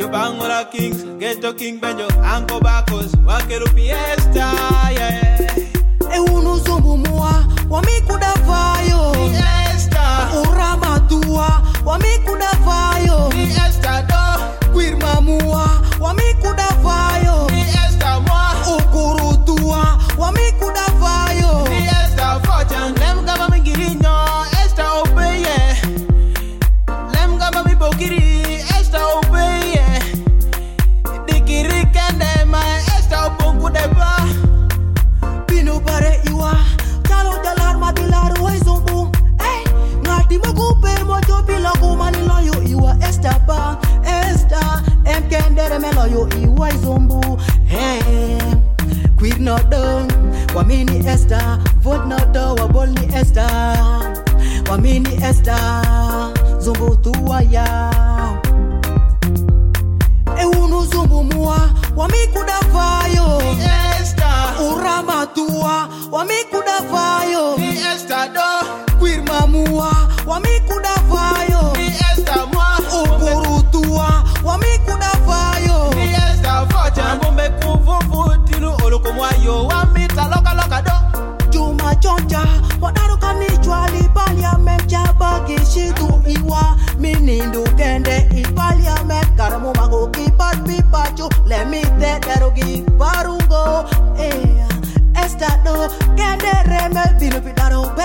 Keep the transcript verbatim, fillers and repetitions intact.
Bangola Kings, Ghetto King Benjo, Anko Bakos, Wakero Fiesta, yeah. E uno zombo mua, wamiku da fayo. Fiesta, urama tua, wamiku da fayo. Fiesta do, Quirma mua, wamiku da fayo. Fiesta moi, Ukuru tua, wamiku da fayo. Fiesta fortune, lem gaba mi girinyo, Esta obeye. Lem gaba mi bokiri, Esta obeye. Dikiri kende ma, Esta obongu deba. Pino pare iwa, chalo jalar madilar wai zombo. Hey, ngati mogu per mojo bilago manilo yo iwa esta ba, esta em kendere melo yo iwa zombo. Hey, quid no dong, wamini esta, vote no do wabol ni esta, wamini esta, zombo tuwa ya. E uno zombo mua, wamiku da fayo. Fiesta, Urama tua, wamiku da fayo. Fiesta do, Quirma mua, wamiku da fayo. Fiesta moi, Ukuru tua, wamiku da fayo. Fiesta fortune, bombe kuvuvu tinu oloko mwayo, wamita loka loka do. Juma choncha, wadaro kanichwali parliament chabagi shitu iwa. Minindu kende i parliament karamu mago kipat pipachu. Let me te derogi barungo. Eh, esta do kende reme binu pidaro.